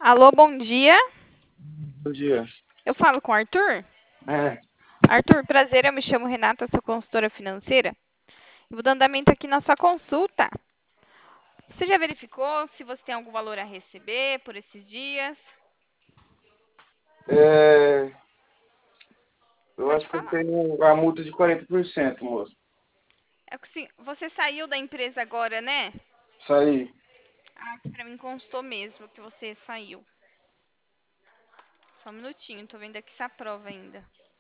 Alô, bom dia. Bom dia. Eu falo com o Arthur? É, Arthur, prazer, eu me chamo Renata, sou consultora financeira. Eu vou dando andamento aqui na sua consulta. Você já verificou se você tem algum valor a receber por esses dias? é, eu Pode acho que eu falar. tenho a multa de 40%, moço. É que sim, você saiu da empresa agora, né? Isso aí. Ah, que pra mim constou mesmo que você saiu. Só um minutinho, tô vendo aqui se aprova ainda.